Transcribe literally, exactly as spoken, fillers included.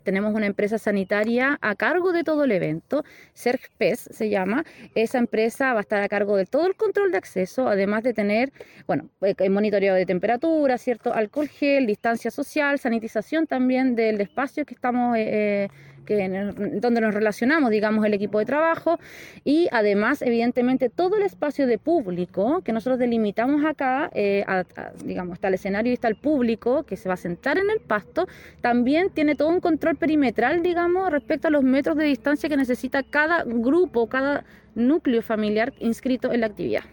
Tenemos una empresa sanitaria a cargo de todo el evento, SergPes se llama. Esa empresa va a estar a cargo de todo el control de acceso, además de tener, bueno, el monitoreo de temperatura, ¿cierto? Alcohol gel, distancia social, sanitización también del espacio que estamos, eh, que, donde nos relacionamos, digamos, el equipo de trabajo, y además, evidentemente, todo el espacio de público que nosotros delimitamos acá, eh, a, a, digamos, está el escenario y está el público que se va a sentar en el pasto, también tiene todo un control perimetral, digamos, respecto a los metros de distancia que necesita cada grupo, cada núcleo familiar inscrito en la actividad.